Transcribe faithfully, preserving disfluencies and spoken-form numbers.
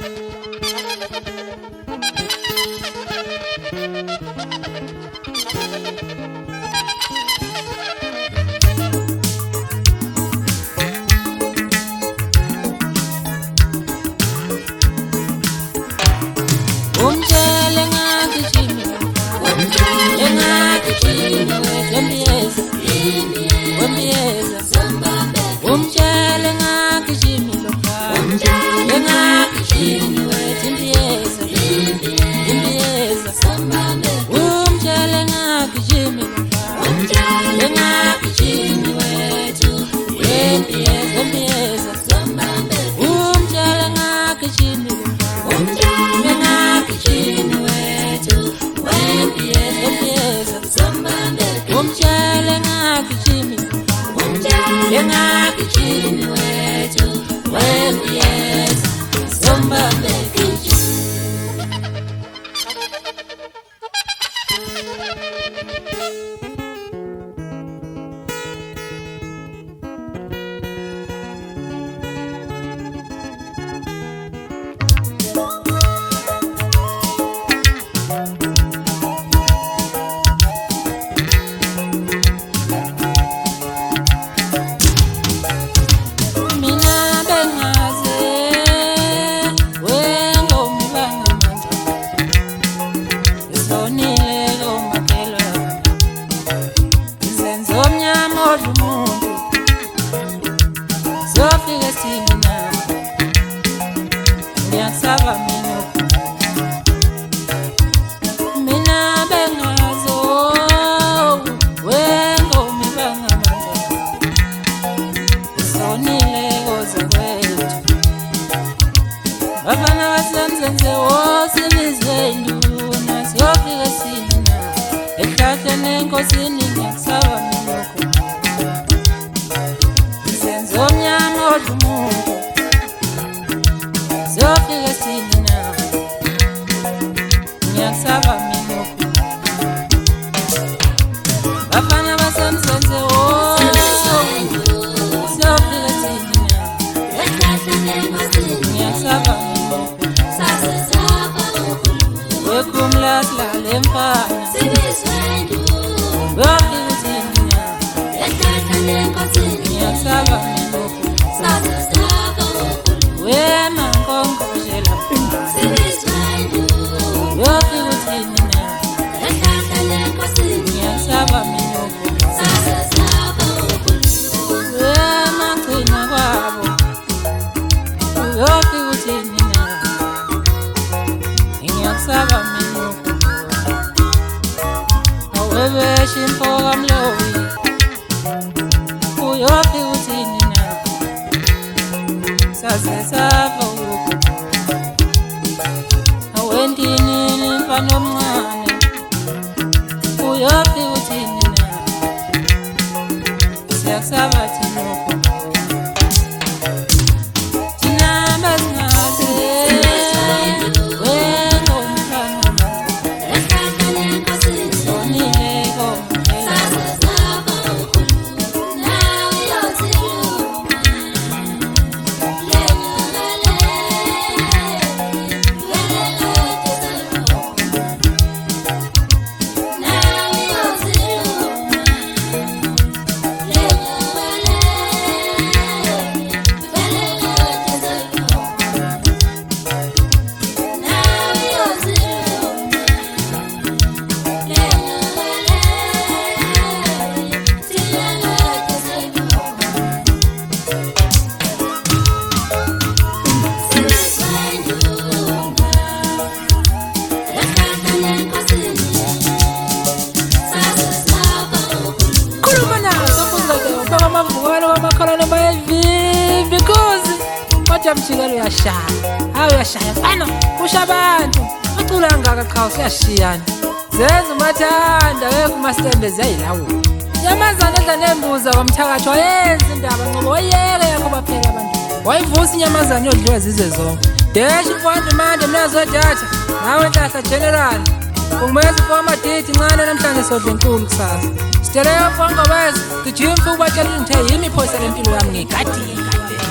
Mchigalo yashaya hayo yashaya fana kushabantu uculanga kakhawu siyashiyana zenza umathanda we kumastembe zayilawo nyamazana edla nembuza wamthakathi wayenza indaba ngoba wayeke yakho baphela abantu wayivusa inyamazana yodliwa zizwe zonke deshi mfowethu manje mnazo data nawe nhlahla general ungumeza foma date incane namhlanje sodle enkulu kusasa siteleyo fonga wese gijima futhi batshela ngithe yimi phoyisa lempilo yami ngigadile